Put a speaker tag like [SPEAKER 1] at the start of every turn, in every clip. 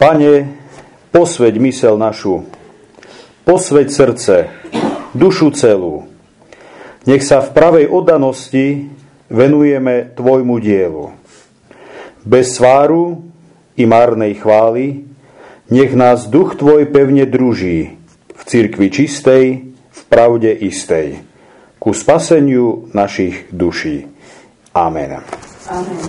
[SPEAKER 1] Pane, posväť myseľ našu, posväť srdce, dušu celú. Nech sa v pravej oddanosti venujeme Tvojmu dielu. Bez sváru i márnej chvály, nech nás duch Tvoj pevne druží v cirkvi čistej, v pravde istej, ku spaseniu našich duší. Amen.
[SPEAKER 2] Amen.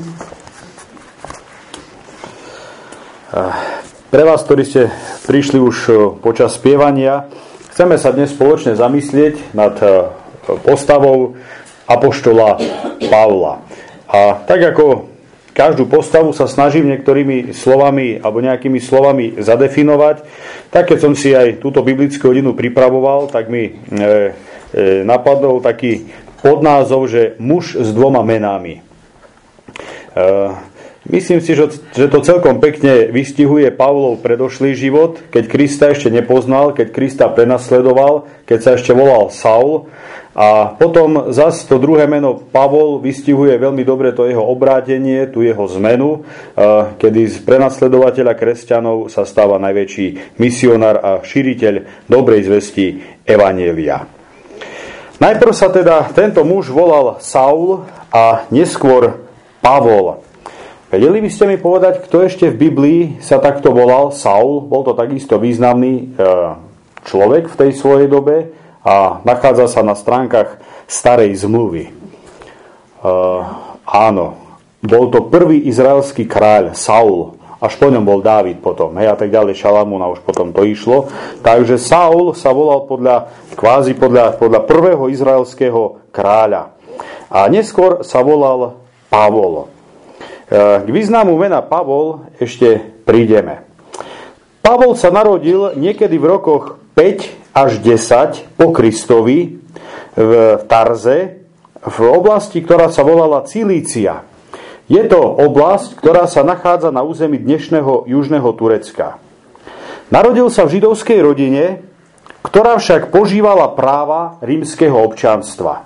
[SPEAKER 1] Pre vás, ktorí ste prišli už počas spievania, chceme sa dnes spoločne zamyslieť nad postavou apoštola Pavla. A tak ako každú postavu sa snažím niektorými slovami alebo nejakými slovami zadefinovať, tak keď som si aj túto biblickú hodinu pripravoval, tak mi napadol taký podnázov, že muž s dvoma menami. Myslím si, že to celkom pekne vystihuje Pavlov predošlý život, keď Krista ešte nepoznal, keď Krista prenasledoval, keď sa ešte volal Saul. A potom zas to druhé meno Pavol vystihuje veľmi dobre to jeho obrátenie, tú jeho zmenu, kedy z prenasledovateľa kresťanov sa stáva najväčší misionár a šíriteľ dobrej zvesti evanjelia. Najprv sa teda tento muž volal Saul a neskôr Pavol. Vedeli by ste mi povedať, kto ešte v Biblii sa takto volal Saul? Bol to takisto významný človek v tej svojej dobe a nachádza sa na stránkach Starej zmluvy. Áno, bol to prvý izraelský kráľ Saul, až po ňom bol Dávid potom, a tak ďalej, Šalamún a už potom to išlo. Takže Saul sa volal podľa prvého izraelského kráľa. A neskôr sa volal Pavol. K významu mena Pavol ešte prídeme. Pavol sa narodil niekedy v rokoch 5 až 10 po Kristovi v Tarze, v oblasti, ktorá sa volala Cilícia. Je to oblasť, ktorá sa nachádza na území dnešného južného Turecka. Narodil sa v židovskej rodine, ktorá však požívala práva rímskeho občianstva.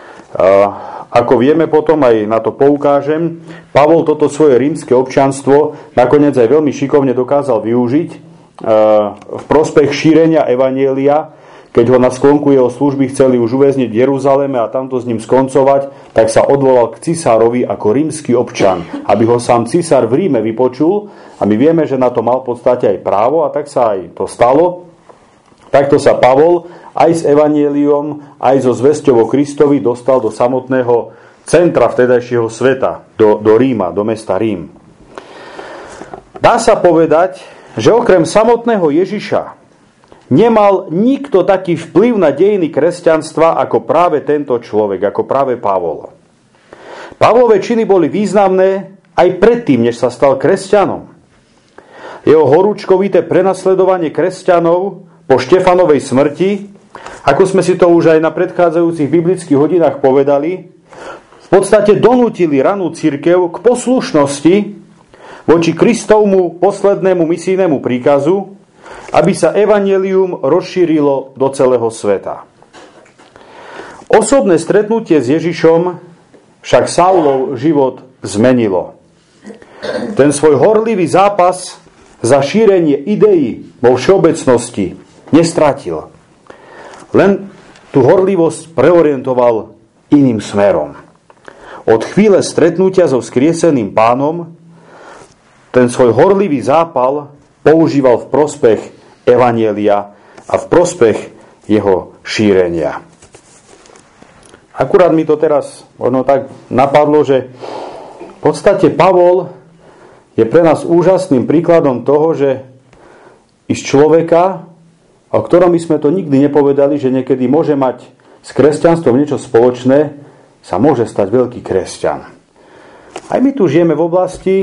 [SPEAKER 1] Ako vieme, potom aj na to poukážem, Pavol toto svoje rímske občianstvo nakoniec aj veľmi šikovne dokázal využiť v prospech šírenia evanjelia. Keď ho na sklonku jeho služby chceli už uväzniť v Jeruzaleme a tamto s ním skoncovať, tak sa odvolal k cisárovi ako rímsky občan, aby ho sám cisár v Ríme vypočul, a my vieme, že na to mal v podstate aj právo, a tak sa aj to stalo. Takto sa Pavol aj s evanjeliom, aj so zvesťou o Kristovi dostal do samotného centra vtedajšieho sveta, do Ríma, do mesta Rím. Dá sa povedať, že okrem samotného Ježiša nemal nikto taký vplyv na dejiny kresťanstva ako práve tento človek, ako práve Pavol. Pavlove činy boli významné aj predtým, než sa stal kresťanom. Jeho horúčkovité prenasledovanie kresťanov po Štefanovej smrti, ako sme si to už aj na predchádzajúcich biblických hodinách povedali, v podstate donútili ranú cirkev k poslušnosti voči Kristovmu poslednému misijnému príkazu, aby sa evanjelium rozšírilo do celého sveta. Osobné stretnutie s Ježišom však Saulov život zmenilo. Ten svoj horlivý zápas za šírenie ideí vo všeobecnosti nestratil. Len tú horlivosť preorientoval iným smerom. Od chvíle stretnutia so vzkrieseným Pánom ten svoj horlivý zápal používal v prospech evanjelia a v prospech jeho šírenia. Akurát mi to teraz možno tak napadlo, že v podstate Pavol je pre nás úžasným príkladom toho, že z človeka, o ktorom by sme to nikdy nepovedali, že niekedy môže mať s kresťanstvom niečo spoločné, sa môže stať veľký kresťan. Aj my tu žijeme v oblasti,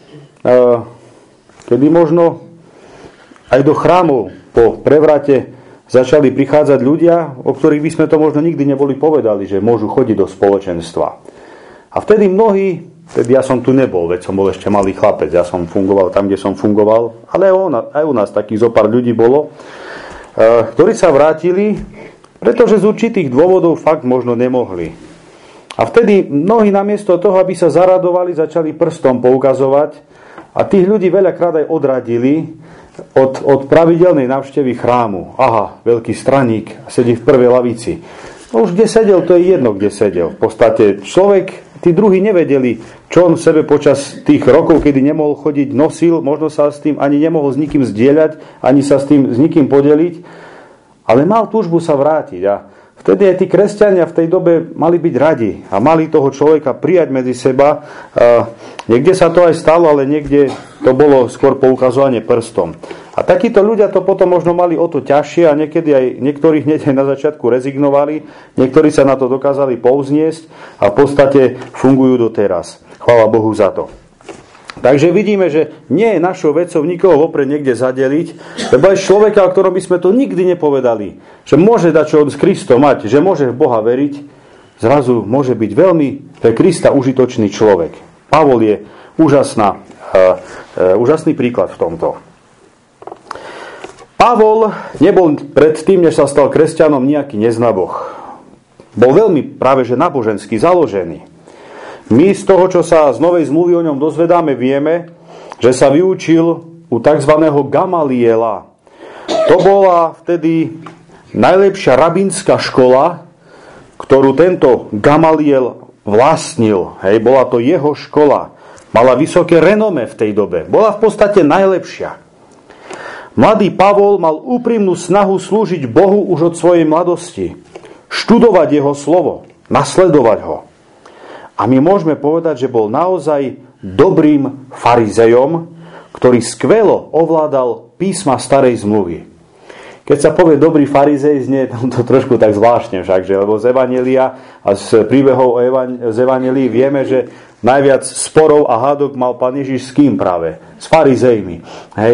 [SPEAKER 1] kedy možno aj do chrámov po prevrate začali prichádzať ľudia, o ktorých by sme to možno nikdy neboli povedali, že môžu chodiť do spoločenstva. A vtedy mnohí, ja som tu nebol, veď som bol ešte malý chlapec, ja som fungoval tam, kde som fungoval, ale aj u nás takých zopár ľudí bolo, ktorí sa vrátili, pretože z určitých dôvodov fakt možno nemohli. A vtedy mnohí namiesto toho, aby sa zaradovali, začali prstom poukazovať A tých ľudí veľakrát aj odradili od pravidelnej návštevy chrámu. Aha, veľký straník, sedí v prvej lavici. No už kde sedel, to je jedno, kde sedel. V podstate tí druhí nevedeli, čo on v sebe počas tých rokov, kedy nemohol chodiť, nosil, možno sa s tým ani nemohol s nikým zdieľať, ani sa s tým s nikým podeliť, ale mal túžbu sa vrátiť. A vtedy aj tí kresťania v tej dobe mali byť radi a mali toho človeka prijať medzi seba. Niekde sa to aj stalo, ale niekde to bolo skôr poukazovanie prstom. A takíto ľudia to potom možno mali o to ťažšie a niekedy aj niektorí hneď aj na začiatku rezignovali, niektorí sa na to dokázali povzniesť a v podstate fungujú doteraz. Chvála Bohu za to. Takže vidíme, že nie je našou vecou nikoho vopred niekde zadeliť, lebo aj človeka, o ktorom by sme to nikdy nepovedali, že môže dať čo od Krista mať, že môže v Boha veriť, zrazu môže byť veľmi pre Krista užitočný človek. Pavol je úžasný príklad v tomto. Pavol nebol predtým, než sa stal kresťanom, nejaký neznaboch. Bol veľmi práve že nábožensky založený. My z toho, čo sa z Novej zmluvy o ňom dozvedáme, vieme, že sa vyučil u tzv. Gamaliela. To bola vtedy najlepšia rabínska škola, ktorú tento Gamaliel vlastnil. Bola to jeho škola. Mala vysoké renome v tej dobe. Bola v podstate najlepšia. Mladý Pavol mal úprimnú snahu slúžiť Bohu už od svojej mladosti. Študovať jeho slovo, nasledovať ho. A my môžeme povedať, že bol naozaj dobrým farizejom, ktorý skvelo ovládal písma starej zmluvy. Keď sa povie dobrý farizej, znie to trošku tak zvláštne však, že? Lebo z Evanjelia a z príbehov z Evanjelii vieme, že najviac sporov a hádok mal Pán Ježiš s kým práve? S farizejmi.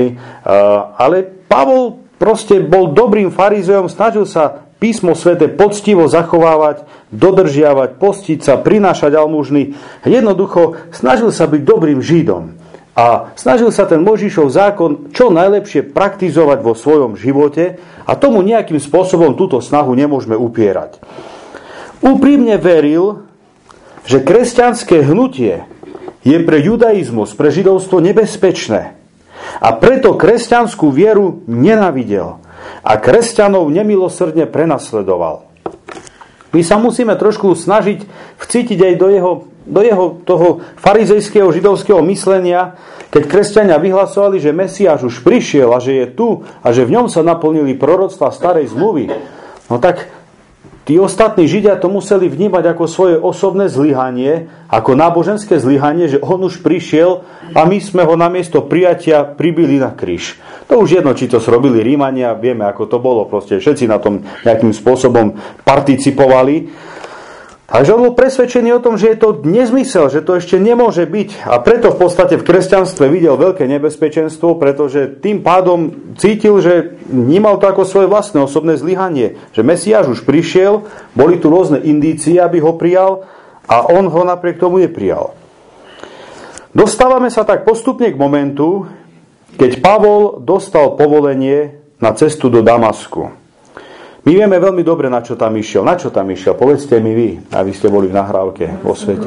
[SPEAKER 1] Ale Pavol proste bol dobrým farizejom, snažil sa písmo sväté poctivo zachovávať, dodržiavať, postiť sa, prinášať almužny. Jednoducho snažil sa byť dobrým Židom. A snažil sa ten Mojžišov zákon čo najlepšie praktizovať vo svojom živote a tomu nejakým spôsobom túto snahu nemôžeme upierať. Úprimne veril, že kresťanské hnutie je pre judaizmus, pre židovstvo nebezpečné. A preto kresťanskú vieru nenávidel a kresťanov nemilosrdne prenasledoval. My sa musíme trošku snažiť vcítiť aj do jeho toho farizejského židovského myslenia, keď kresťania vyhlasovali, že Mesiáš už prišiel a že je tu a že v ňom sa naplnili proroctvá starej zmluvy. No tak tí ostatní Židia to museli vnímať ako svoje osobné zlyhanie, ako náboženské zlyhanie, že on už prišiel a my sme ho namiesto prijatia pribili na kríž. To už jedno, či to zrobili Rímania, vieme, ako to bolo. Proste všetci na tom nejakým spôsobom participovali. Takže on bol presvedčený o tom, že je to nezmysel, že to ešte nemôže byť. A preto v podstate v kresťanstve videl veľké nebezpečenstvo, pretože tým pádom cítil, že vnímal to ako svoje vlastné osobné zlyhanie. Že Mesiáš už prišiel, boli tu rôzne indície, aby ho prijal a on ho napriek tomu neprijal. Dostávame sa tak postupne k momentu, keď Pavol dostal povolenie na cestu do Damasku. My vieme veľmi dobre, na čo tam išiel. Na čo tam išiel? Povedzte mi vy, aby ste boli v nahrávke vo svete.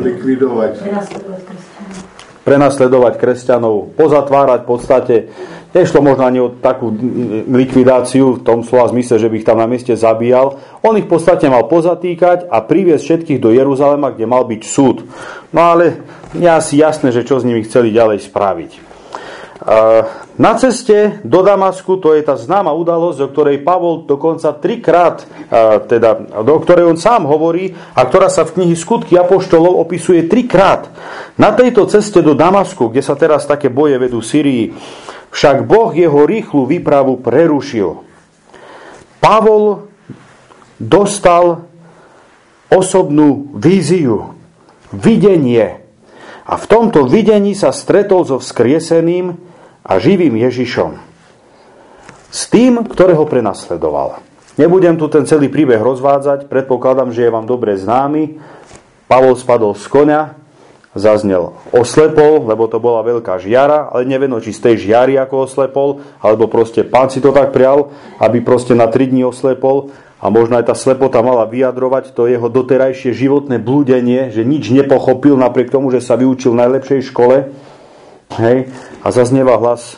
[SPEAKER 1] Prenasledovať kresťanov, pozatvárať v podstate. Nešlo možno ani o takú likvidáciu v tom slova zmysle, že by ich tam na mieste zabíjal. On ich v podstate mal pozatýkať a priviesť všetkých do Jeruzalema, kde mal byť súd. No ale je asi jasné, že čo s nimi chceli ďalej spraviť. Na ceste do Damasku, to je tá známa udalosť, o ktorej Pavol dokonca 3-krát, o ktorej on sám hovorí a ktorá sa v knihe Skutky apoštolov opisuje 3-krát. Na tejto ceste do Damasku, kde sa teraz také boje vedú v Syrii, však Boh jeho rýchlu výpravu prerušil. Pavol dostal osobnú víziu, videnie. A v tomto videní sa stretol so vzkrieseným a živým Ježišom. S tým, ktorého prenasledoval. Nebudem tu ten celý príbeh rozvádzať, predpokladám, že je vám dobre známy. Pavol spadol z koňa, zaznel oslepol, lebo to bola veľká žiara, ale neviem, či z tej žiary ako oslepol, alebo proste Pán si to tak prial, aby proste na 3 dní oslepol. A možno aj tá slepota mala vyjadrovať to jeho doterajšie životné blúdenie, že nič nepochopil napriek tomu, že sa vyučil v najlepšej škole. Hej. a zaznieva hlas: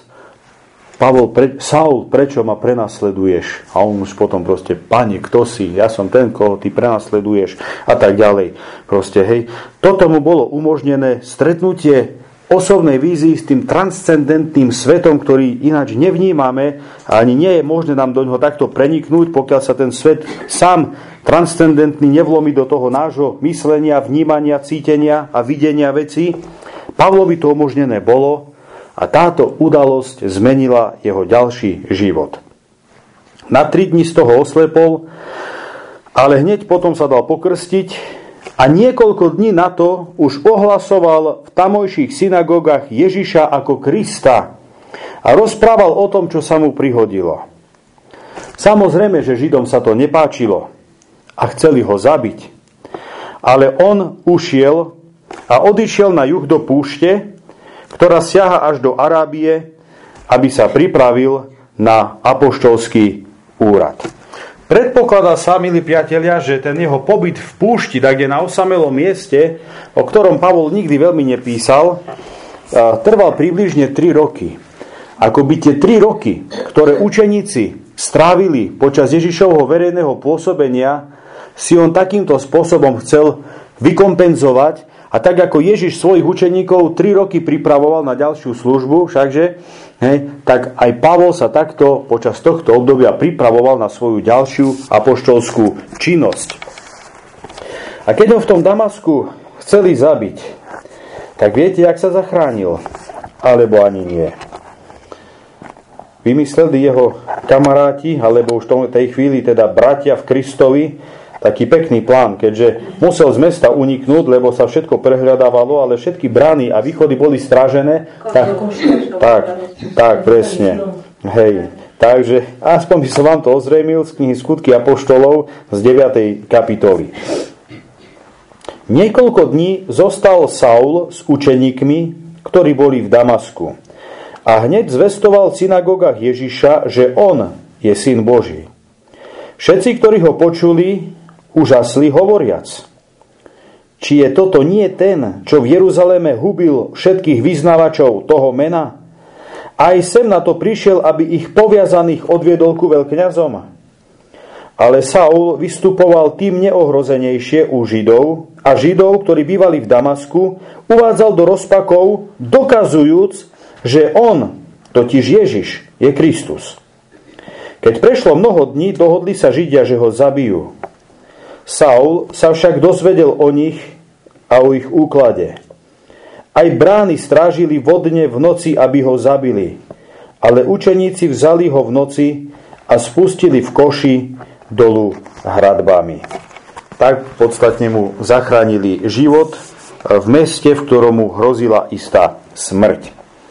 [SPEAKER 1] Saul, prečo ma prenasleduješ? A on už potom proste: Pane, kto si? Ja som ten, koho ty prenasleduješ, a tak ďalej. Proste, hej. Toto mu bolo umožnené stretnutie osobnej vízii s tým transcendentným svetom, ktorý ináč nevnímame a ani nie je možné nám do ňoho takto preniknúť, pokiaľ sa ten svet sám transcendentný nevlomí do toho nášho myslenia, vnímania, cítenia a videnia vecí. Pavlovi to umožnené bolo a táto udalosť zmenila jeho ďalší život. Na 3 dni z toho oslepol, ale hneď potom sa dal pokrstiť a niekoľko dní na to už ohlasoval v tamojších synagógach Ježiša ako Krista a rozprával o tom, čo sa mu prihodilo. Samozrejme, že Židom sa to nepáčilo a chceli ho zabiť. Ale on ušiel a odišiel na juh do púšte, ktorá siaha až do Arábie, aby sa pripravil na apoštolský úrad. Predpokladá sa, milí priatelia, že ten jeho pobyt v púšti, tak kde na osamelom mieste, o ktorom Pavol nikdy veľmi nepísal, trval približne 3 roky. Ako by tie 3 roky, ktoré učeníci strávili počas Ježišovho verejného pôsobenia, si on takýmto spôsobom chcel vykompenzovať. A tak ako Ježiš svojich učeníkov 3 roky pripravoval na ďalšiu službu, všakže, tak aj Pavol sa takto počas tohto obdobia pripravoval na svoju ďalšiu apoštolskú činnosť. A keď ho v tom Damasku chceli zabiť, tak viete, jak sa zachránil? Alebo ani nie. Vymysleli jeho kamaráti, alebo už v tej chvíli teda bratia v Kristovi, taký pekný plán, keďže musel z mesta uniknúť, lebo sa všetko prehľadávalo, ale všetky brány a východy boli strážené. Tak, presne. Hej. Takže aspoň by som vám to ozrejmil z knihy Skutky apoštolov z 9. kapitoly. Niekoľko dní zostal Saul s učeníkmi, ktorí boli v Damasku. A hneď zvestoval v synagógach Ježiša, že on je syn Boží. Všetci, ktorí ho počuli, úžasli hovoriac: či je toto nie ten, čo v Jeruzaleme hubil všetkých vyznavačov toho mena? Aj sem na to prišiel, aby ich poviazaných odviedol ku veľkňazom. Ale Saul vystupoval tým neohrozenejšie u Židov a Židov, ktorí bývali v Damasku, uvádzal do rozpakov, dokazujúc, že on, totiž Ježiš, je Kristus. Keď prešlo mnoho dní, dohodli sa Židia, že ho zabijú. Saul sa však dozvedel o nich a o ich úklade. Aj brány strážili vodne v noci, aby ho zabili. Ale učeníci vzali ho v noci a spustili v koši dolu hradbami. Tak podstatne mu zachránili život v meste, v ktorom mu hrozila istá smrť.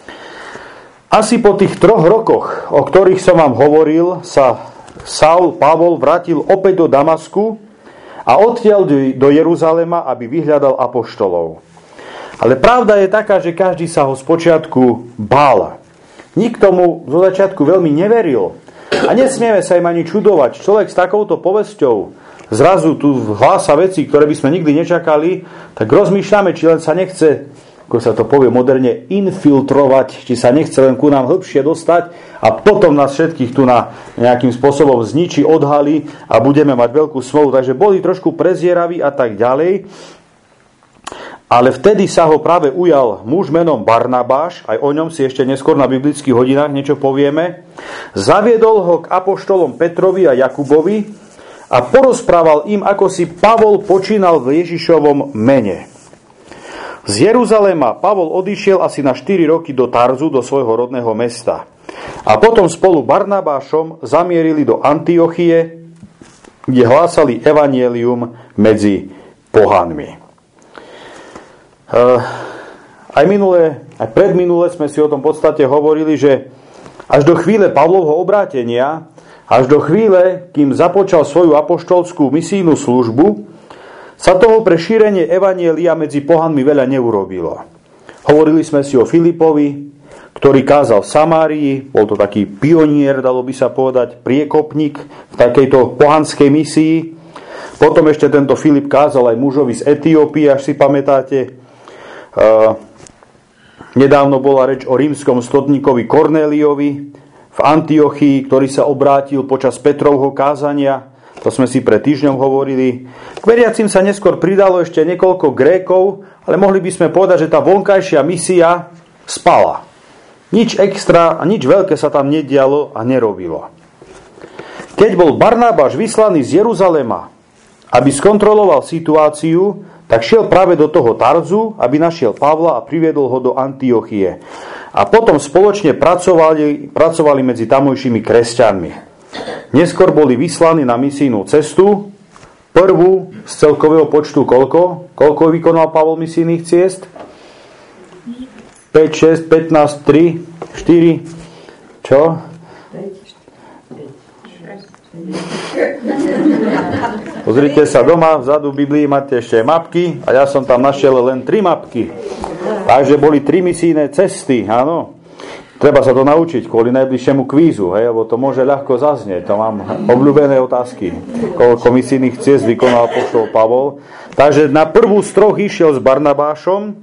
[SPEAKER 1] Asi po tých 3 rokoch, o ktorých som vám hovoril, sa Pavol vrátil opäť do Damasku a odtiaľ do Jeruzalema, aby vyhľadal apoštolov. Ale pravda je taká, že každý sa ho spočiatku bál. Nikto mu zo začiatku veľmi neveril. A nesmieme sa im ani čudovať. Človek s takouto povesťou zrazu tu hlása veci, ktoré by sme nikdy nečakali, tak rozmýšľame, či len sa nechce, ako sa to povie moderne, infiltrovať, či sa nechce len ku nám hĺbšie dostať a potom nás všetkých tu na nejakým spôsobom zničí, odhalí a budeme mať veľkú smolu. Takže boli trošku prezieraví a tak ďalej. Ale vtedy sa ho práve ujal muž menom Barnabáš, aj o ňom si ešte neskôr na biblických hodinách niečo povieme. Zaviedol ho k apoštolom Petrovi a Jakubovi a porozprával im, ako si Pavol počínal v Ježišovom mene. Z Jeruzalema Pavol odišiel asi na 4 roky do Tarzu, do svojho rodného mesta. A potom spolu Barnabášom zamierili do Antiochie, kde hlásali evanjelium medzi pohanmi. Aj predminule sme si o tom podstate hovorili, že až do chvíle Pavlovho obrátenia, až do chvíle, kým započal svoju apoštolskú misijnú službu, sa toho pre šírenie evanjelia medzi pohanmi veľa neurobilo. Hovorili sme si o Filipovi, ktorý kázal v Samárii, bol to taký pionier, dalo by sa povedať, priekopník v takejto pohanskej misii. Potom ešte tento Filip kázal aj mužovi z Etiópie, až si pamätáte. Nedávno bola reč o rímskom stotníkovi Kornéliovi v Antiochii, ktorý sa obrátil počas Petrovho kázania. To sme si pred týždňom hovorili. K veriacim sa neskôr pridalo ešte niekoľko Grékov, ale mohli by sme povedať, že tá vonkajšia misia spala. Nič extra a nič veľké sa tam nedialo a nerobilo. Keď bol Barnabáš vyslaný z Jeruzalema, aby skontroloval situáciu, tak šiel práve do toho Tarzu, aby našiel Pavla a priviedol ho do Antiochie. A potom spoločne pracovali medzi tamojšími kresťanmi. Neskôr boli vyslaní na misijnú cestu. Prvú z celkového počtu koľko? Koľko vykonal Pavol misijných ciest? 5, 6, 15, 3, 4. Čo? Pozrite sa doma, vzadu v Biblii máte ešte mapky a ja som tam našiel len 3 mapky. Takže boli 3 misijné cesty, áno. Treba sa to naučiť kvôli najbližšiemu kvízu, hej, lebo to môže ľahko zaznieť. To mám obľúbené otázky. Koľko misijných ciest vykonal apoštol Pavol. Takže na prvú z 3 išiel s Barnabášom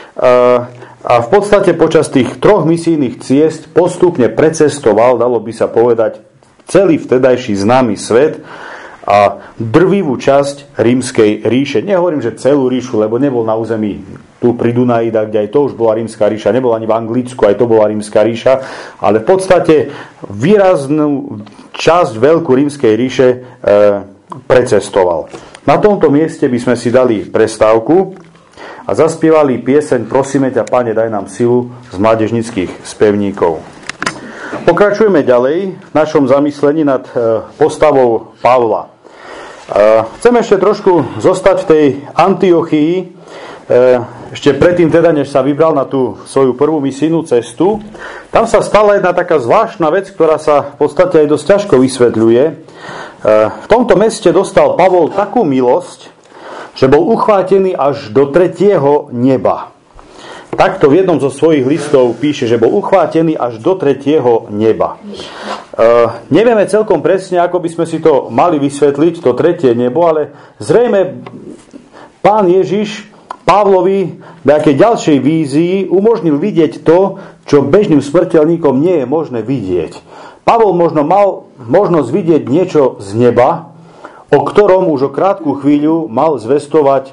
[SPEAKER 1] a v podstate počas tých 3 misijných ciest postupne precestoval, dalo by sa povedať, celý vtedajší známy svet a drvivú časť rímskej ríše. Nehovorím, že celú ríšu, lebo nebol na území tu pri Dunaji, kde aj to už bola rímska ríša, nebol ani v Anglicku, aj to bola rímska ríša, ale v podstate výraznú časť veľkú rímskej ríše precestoval. Na tomto mieste by sme si dali prestávku a zaspievali pieseň Prosíme ťa, Pane, daj nám silu z mládežnických spevníkov. Pokračujeme ďalej v našom zamyslení nad postavou Pavla. Chcem ešte trošku zostať v tej Antiochii, ešte predtým teda, než sa vybral na tú svoju prvú misijnú cestu. Tam sa stala jedna taká zvláštna vec, ktorá sa v podstate aj dosť ťažko vysvetľuje. V tomto meste dostal Pavol takú milosť, že bol uchvátený až do 3. neba. Takto v jednom zo svojich listov píše, že bol uchvátený až do 3. neba. Nevieme celkom presne, ako by sme si to mali vysvetliť, to 3. nebo, ale zrejme Pán Ježiš Pavlovi v nejakej ďalšej vízii umožnil vidieť to, čo bežným smrteľníkom nie je možné vidieť. Pavol možno mal možnosť vidieť niečo z neba, o ktorom už o krátku chvíľu mal zvestovať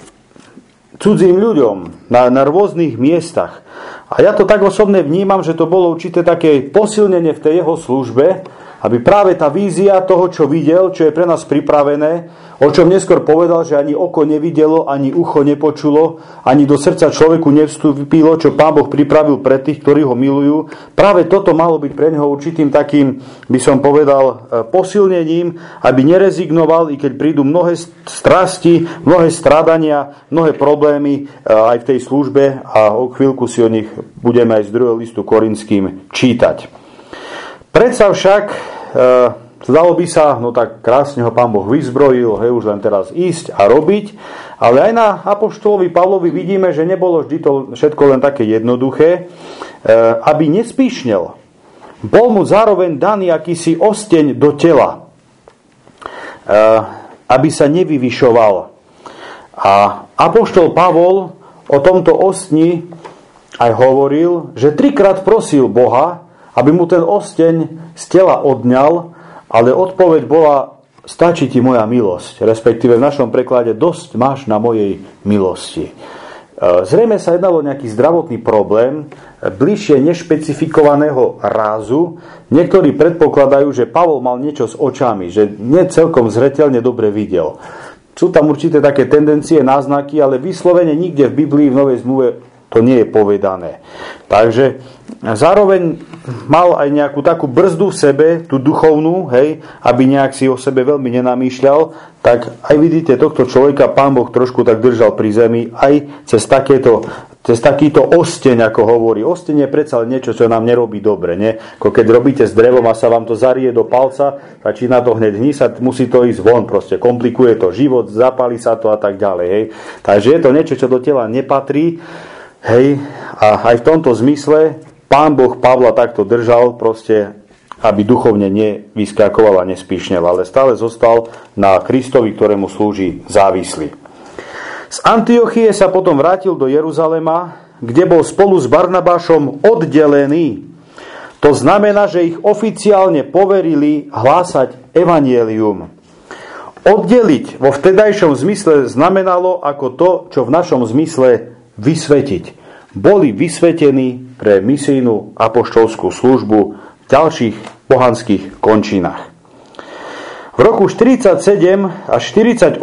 [SPEAKER 1] cudzím ľuďom na rôznych miestach. A ja to tak osobne vnímam, že to bolo určité také posilnenie v tej jeho službe, aby práve tá vízia toho, čo videl, čo je pre nás pripravené, o čom neskôr povedal, že ani oko nevidelo, ani ucho nepočulo, ani do srdca človeku nevstúpilo, čo Pán Boh pripravil pre tých, ktorí ho milujú. Práve toto malo byť pre neho určitým takým, by som povedal, posilnením, aby nerezignoval, i keď prídu mnohé strasti, mnohé strádania, mnohé problémy aj v tej službe a o chvíľku si o nich budeme aj z 2. listu Korinským čítať. Predsa však zdalo by sa, no tak krásne ho Pán Boh vyzbrojil, už len teraz ísť a robiť, ale aj na apoštolovi Pavlovi vidíme, že nebolo vždy to všetko len také jednoduché, aby nespíšnel. Bol mu zároveň daný akýsi osteň do tela, aby sa nevyvyšoval. A apoštol Pavol o tomto ostni aj hovoril, že 3-krát prosil Boha, aby mu ten osteň z tela odňal, ale odpoveď bola: stačí ti moja milosť, respektíve v našom preklade dosť máš na mojej milosti. Zrejme sa jednalo o nejaký zdravotný problém, bližšie nešpecifikovaného rázu. Niektorí predpokladajú, že Pavol mal niečo s očami, že nie celkom zreteľne dobre videl. Sú tam určité také tendencie, náznaky, ale vyslovene nikde v Biblii, v Novej zmluve to nie je povedané. Takže zároveň mal aj nejakú takú brzdu v sebe, tú duchovnú, aby nejak si o sebe veľmi nenamýšľal, tak aj vidíte, tohto človeka Pán Boh trošku tak držal pri zemi, aj cez takýto osteň, ako hovorí. Osteň je predsa niečo, čo nám nerobí dobre, nie? Ako keď robíte s drevom a sa vám to zarie do palca, začína to hneď hnísať, musí to ísť von, proste komplikuje to život, zapáli sa to a tak ďalej. Takže je to niečo, čo do tela nepatrí. A aj v tomto zmysle Pán Boh Pavla takto držal, proste, aby duchovne nevyskakoval a nespíšnel, ale stále zostal na Kristovi, ktorému slúži, závislý. Z Antiochie sa potom vrátil do Jeruzalema, kde bol spolu s Barnabášom oddelený. To znamená, že ich oficiálne poverili hlásať evanjelium. Oddeliť vo vtedajšom zmysle znamenalo ako to, čo v našom zmysle vysvetiť. Boli vysvetení pre misijnú apoštolskú službu v ďalších pohanských končinách. V roku 47 až 48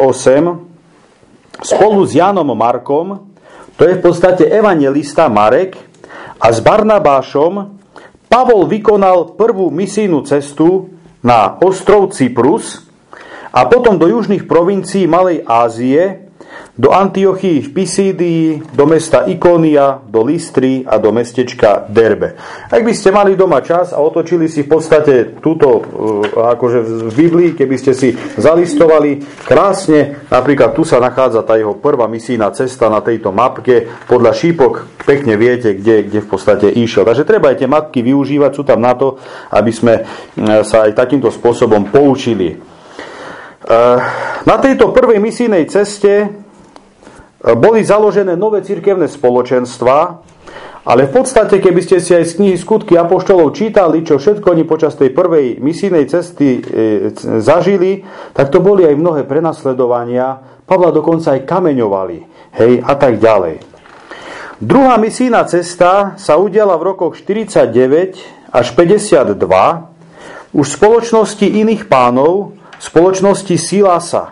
[SPEAKER 1] spolu s Jánom Markom, to je v podstate evanjelista Marek, a s Barnabášom Pavol vykonal prvú misijnú cestu na ostrov Cyprus a potom do južných provincií Malej Ázie, do Antiochii v Pisídii, do mesta Ikónia, do Lystry a do mestečka Derbe. Ak by ste mali doma čas a otočili si v podstate túto akože v Biblii, keby ste si zalistovali krásne, napríklad tu sa nachádza tá jeho prvá misijná cesta na tejto mapke, podľa šípok pekne viete, kde v podstate išiel. Takže treba aj tie mapky využívať, sú tam na to, aby sme sa aj takýmto spôsobom poučili. Na tejto prvej misijnej ceste boli založené nové cirkevné spoločenstvá, ale v podstate, keby ste si aj z knihy Skutky apoštolov čítali, čo všetko oni počas tej prvej misijnej cesty zažili, tak to boli aj mnohé prenasledovania, Pavla dokonca aj kameňovali, hej, a tak ďalej. Druhá misijná cesta sa udiala v rokoch 49 až 52 už v spoločnosti iných pánov, spoločnosti Silasa.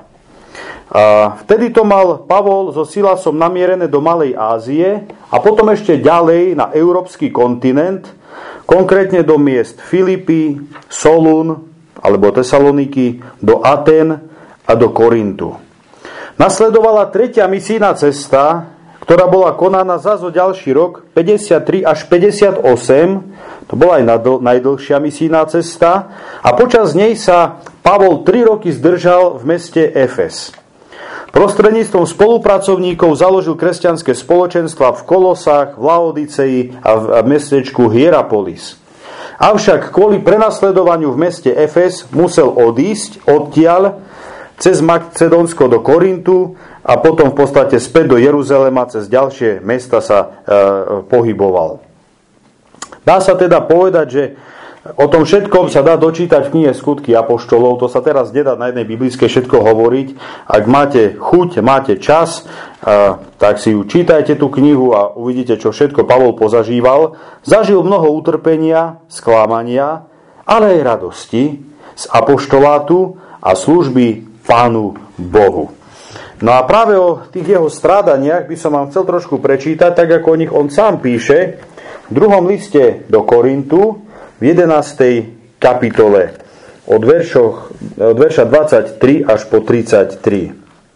[SPEAKER 1] A vtedy to mal Pavol so Silasom namierené do Malej Ázie a potom ešte ďalej na európsky kontinent, konkrétne do miest Filipy, Solún alebo Tesaloniky, do Aten a do Korintu. Nasledovala tretia misijná cesta, ktorá bola konaná zase o ďalší rok 53 až 58. To bola aj najdlhšia misijná cesta a počas nej sa Pavol 3 roky zdržal v meste Efes. Prostredníctvom spolupracovníkov založil kresťanské spoločenstva v Kolosách, v Laodicei a v mestečku Hierapolis. Avšak kvôli prenasledovaniu v meste Efes musel odísť odtiaľ cez Macedónsko do Korintu a potom v podstate späť do Jeruzalema, cez ďalšie mesta sa pohyboval. Dá sa teda povedať, že o tom všetkom sa dá dočítať v knihe Skutky apoštolov. To sa teraz nedá na jednej biblickej všetko hovoriť. Ak máte chuť, máte čas, tak si ju čítajte tú knihu a uvidíte, čo všetko Pavol pozažíval. Zažil mnoho utrpenia, sklamania, ale aj radosti z apoštolátu a služby Pánu Bohu. No a práve o tých jeho strádaniach by som vám chcel trošku prečítať, tak ako o nich on sám píše v 2. liste do Korintu, v 11. kapitole od verša 23 až po 33.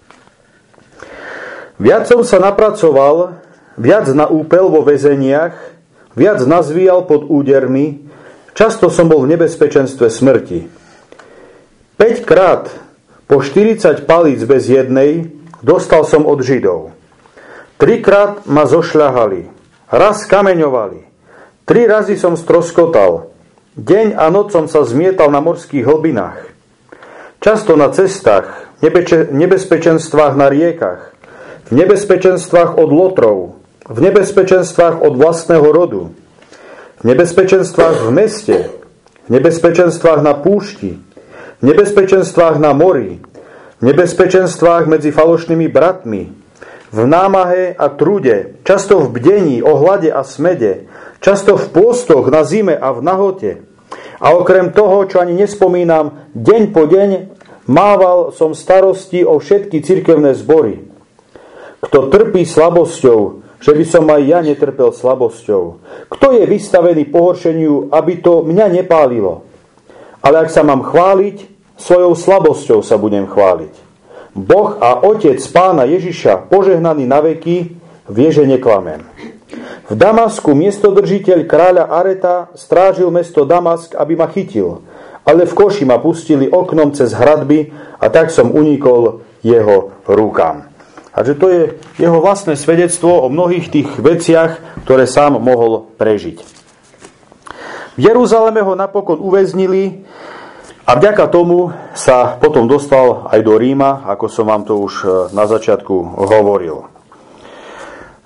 [SPEAKER 1] Viac som sa napracoval, viac na úpel vo väzeniach, viac nazvíjal pod údermi, často som bol v nebezpečenstve smrti. 5-krát po 40 palíc bez jednej dostal som od Židov. 3-krát ma zošľahali, raz kameňovali, 3 razy som stroskotal. Deň a noc som sa zmietal na morských hlbinách. Často na cestách, nebezpečenstvách na riekach, v nebezpečenstvách od lotrov, v nebezpečenstvách od vlastného rodu, v nebezpečenstvách v meste, v nebezpečenstvách na púšti, v nebezpečenstvách na mori, v nebezpečenstvách medzi falošnými bratmi, v námahe a trude, často v bdení, o hlade a smede, často v pôstoch na zime a v nahote. A okrem toho, čo ani nespomínam, deň po deň mával som starosti o všetky cirkevné zbory. Kto trpí slabosťou, že by som aj ja netrpel slabosťou. Kto je vystavený pohoršeniu, aby to mňa nepálilo. Ale ak sa mám chváliť, svojou slabosťou sa budem chváliť. Boh a Otec Pána Ježiša, požehnaný na veky, vie, že neklamem. V Damasku miestodržiteľ kráľa Areta strážil mesto Damask, aby ma chytil, ale v koši ma pustili oknom cez hradby a tak som unikol jeho rukám. Takže to je jeho vlastné svedectvo o mnohých tých veciach, ktoré sám mohol prežiť. V Jeruzaleme ho napokon uväznili a vďaka tomu sa potom dostal aj do Ríma, ako som vám to už na začiatku hovoril.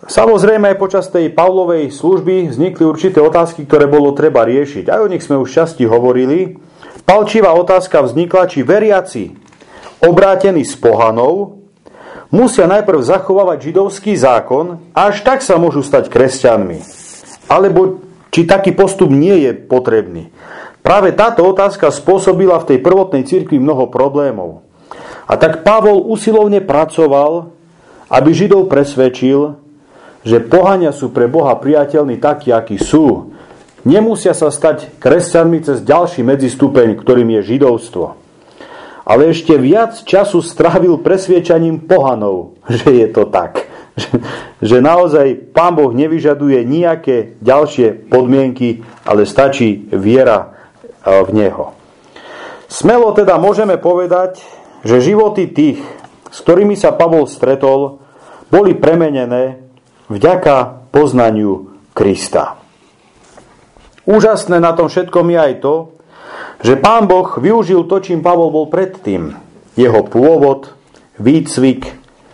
[SPEAKER 1] Samozrejme, aj počas tej Pavlovej služby vznikli určité otázky, ktoré bolo treba riešiť. Aj o nich sme už časti hovorili. Palčivá otázka vznikla, či veriaci, obrátení z pohanov, musia najprv zachovávať židovský zákon a až tak sa môžu stať kresťanmi. Alebo či taký postup nie je potrebný. Práve táto otázka spôsobila v tej prvotnej cirkvi mnoho problémov. A tak Pavol usilovne pracoval, aby Židov presvedčil, že pohania sú pre Boha priateľní takí, akí sú. Nemusia sa stať kresťanmi cez ďalší medzistupeň, ktorým je židovstvo. Ale ešte viac času strávil presviečaním pohanov, že je to tak. Že naozaj Pán Boh nevyžaduje nejaké ďalšie podmienky, ale stačí viera v Neho. Smelo teda môžeme povedať, že životy tých, s ktorými sa Pavol stretol, boli premenené vďaka poznaniu Krista. Úžasné na tom všetkom je aj to, že Pán Boh využil to, čím Pavol bol predtým. Jeho pôvod, výcvik,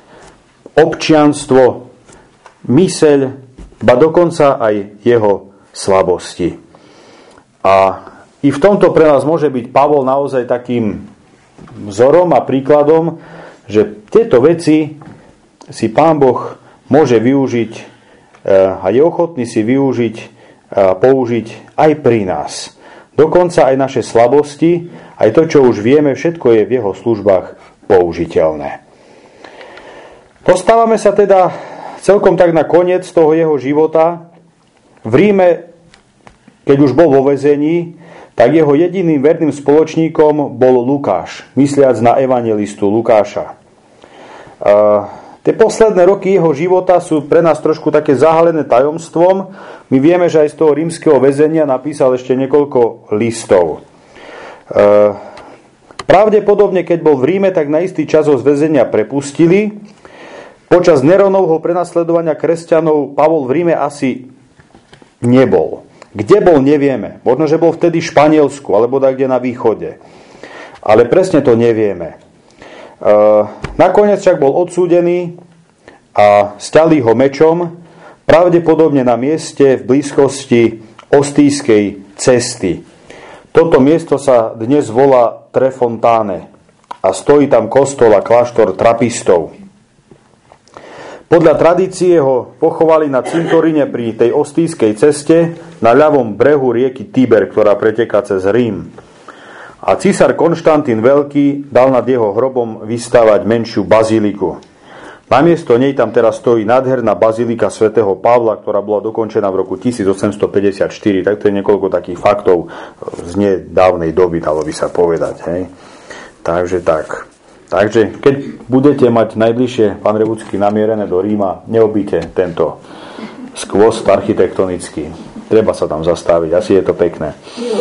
[SPEAKER 1] občianstvo, myseľ, ba dokonca aj jeho slabosti. A i v tomto pre nás môže byť Pavol naozaj takým vzorom a príkladom, že tieto veci si Pán Boh môže využiť a je ochotný si využiť a použiť aj pri nás. Dokonca aj naše slabosti, aj to, čo už vieme, všetko je v jeho službách použiteľné. Dostávame sa teda celkom tak na koniec toho jeho života. V Ríme, keď už bol vo väzení, tak jeho jediným verným spoločníkom bol Lukáš, mysliac na evangelistu Lukáša. Tie posledné roky jeho života sú pre nás trošku také zahalené tajomstvom. My vieme, že aj z toho rímskeho väzenia napísal ešte niekoľko listov. Pravdepodobne, keď bol v Ríme, tak na istý čas ho z väzenia prepustili. Počas Neronovho prenasledovania kresťanov Pavol v Ríme asi nebol. Kde bol, nevieme. Možno, že bol vtedy v Španielsku, alebo kde na východe. Ale presne to nevieme. Nakoniec však bol odsúdený a sťali ho mečom, pravdepodobne na mieste v blízkosti Ostijskej cesty. Toto miesto sa dnes volá Trefontáne a stojí tam kostol a kláštor trapistov. Podľa tradície ho pochovali na cintoríne pri tej Ostijskej ceste na ľavom brehu rieky Tiber, ktorá preteká cez Rím. A císar Konštantín Veľký dal nad jeho hrobom vystavať menšiu bazíliku. Namiesto nej tam teraz stojí nádherná bazílika svätého Pavla, ktorá bola dokončená v roku 1854. Tak to je niekoľko takých faktov z nedávnej doby, dalo by sa povedať. Hej. Takže tak. Takže keď budete mať najbližšie, pán Revucký, namierené do Ríma, neobíte tento skvost architektonický. Treba sa tam zastaviť, asi je to pekné.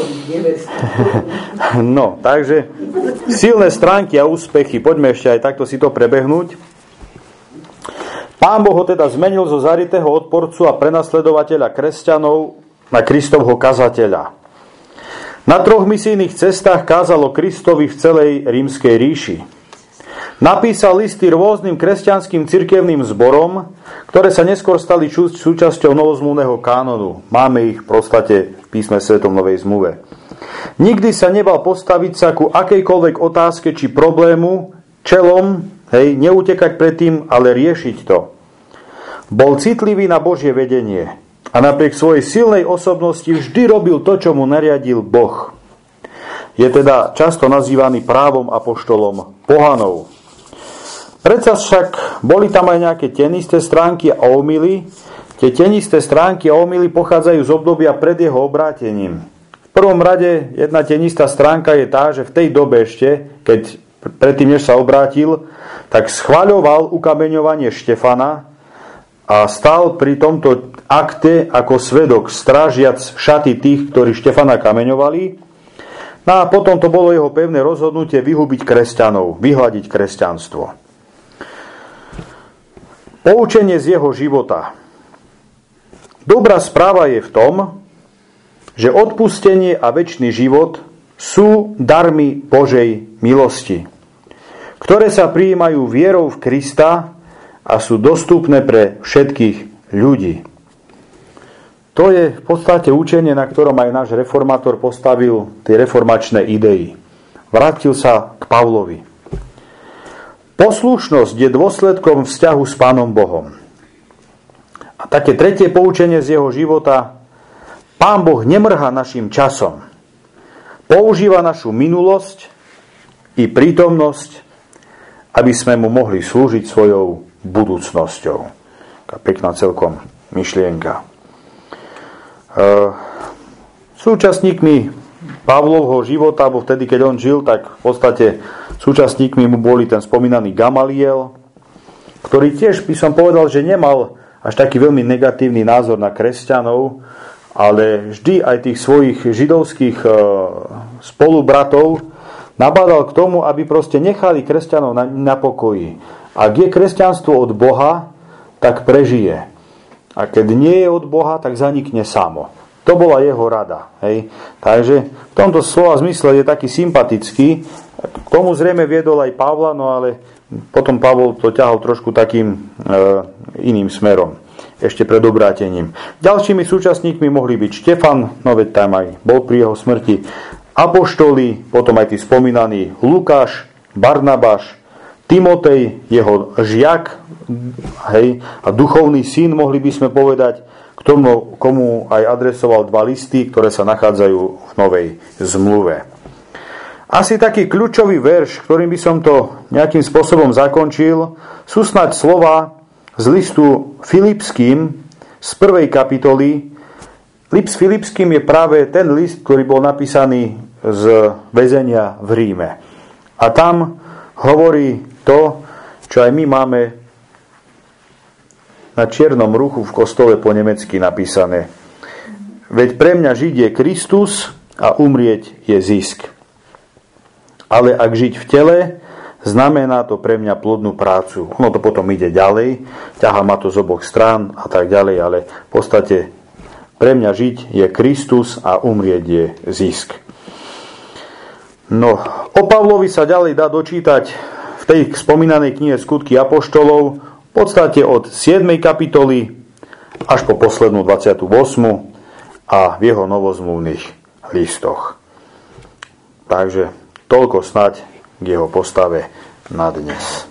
[SPEAKER 1] No, takže silné stránky a úspechy. Poďme ešte aj takto si to prebehnúť. Pán Boh ho teda zmenil zo zaritého odporcu a prenasledovateľa kresťanov na Kristovho kazateľa. Na 3 misijných cestách kázalo Kristovi v celej rímskej ríši. Napísal listy rôznym kresťanským cirkevným zborom, ktoré sa neskôr stali súčasťou novozmluvného kánonu. Máme ich v podstate v písme Svetom Novej zmluve. Nikdy sa nebal postaviť sa ku akejkoľvek otázke či problému čelom, neutekať pred tým, ale riešiť to. Bol citlivý na Božie vedenie a napriek svojej silnej osobnosti vždy robil to, čo mu nariadil Boh. Je teda často nazývaný právom apoštolom pohanov. Predsa však boli tam aj nejaké tenisté stránky a omyly. Tie tenisté stránky a omyly pochádzajú z obdobia pred jeho obrátením. V prvom rade jedna tenistá stránka je tá, že v tej dobe ešte, keď predtým, než sa obrátil, tak schvaľoval ukameňovanie Štefana a stal pri tomto akte ako svedok, strážiac šaty tých, ktorí Štefana kameňovali. No a potom to bolo jeho pevné rozhodnutie vyhubiť kresťanov, vyhľadiť kresťanstvo. Poučenie z jeho života. Dobrá správa je v tom, že odpustenie a večný život sú darmi Božej milosti, ktoré sa prijímajú vierou v Krista a sú dostupné pre všetkých ľudí. To je v podstate učenie, na ktorom aj náš reformátor postavil tie reformačné idei. Vrátil sa k Pavlovi. Poslušnosť je dôsledkom vzťahu s Pánom Bohom. A také tretie poučenie z jeho života: Pán Boh nemrhá našim časom. Používa našu minulosť i prítomnosť, aby sme mu mohli slúžiť svojou budúcnosťou. Taká pekná celkom myšlienka. Súčasníkmi Pavlovho života, alebo vtedy, keď on žil, tak v podstate súčasníkmi mu boli ten spomínaný Gamaliel, ktorý tiež by som povedal, že nemal až taký veľmi negatívny názor na kresťanov, ale vždy aj tých svojich židovských spolubratov nabádal k tomu, aby proste nechali kresťanov na pokoji. Ak je kresťanstvo od Boha, tak prežije. A keď nie je od Boha, tak zanikne samo. To bola jeho rada. Hej. Takže v tomto slova zmysle je taký sympatický. K tomu zrejme viedol aj Pavla, no ale potom Pavol to ťahol trošku takým iným smerom. Ešte pred obrátením. Ďalšími súčasníkmi mohli byť Štefan, no veď tam aj bol pri jeho smrti, apoštoli, potom aj tí spomínaní Lukáš, Barnabáš, Timotej, jeho žiak, hej, a duchovný syn, mohli by sme povedať, k tomu, komu aj adresoval 2 listy, ktoré sa nachádzajú v Novej zmluve. Asi taký kľúčový verš, ktorým by som to nejakým spôsobom zakončil, sú snáď slova z listu Filipským z 1. kapitoly. List Filipským je práve ten list, ktorý bol napísaný z väzenia v Ríme. A tam hovorí to, čo aj my máme na čiernom ruchu v kostole po nemecky napísané. Veď pre mňa žiť je Kristus a umrieť je zisk. Ale ak žiť v tele, znamená to pre mňa plodnú prácu. Ono to potom ide ďalej, ťahá ma to z oboch strán a tak ďalej, ale v podstate pre mňa žiť je Kristus a umrieť je zisk. No, o Pavlovi sa ďalej dá dočítať v tej spomínanej knihe Skutky apoštolov, v podstate od 7. kapitoly až po poslednú 28. a v jeho novozmluvných listoch. Takže toľko snáď k jeho postave na dnes.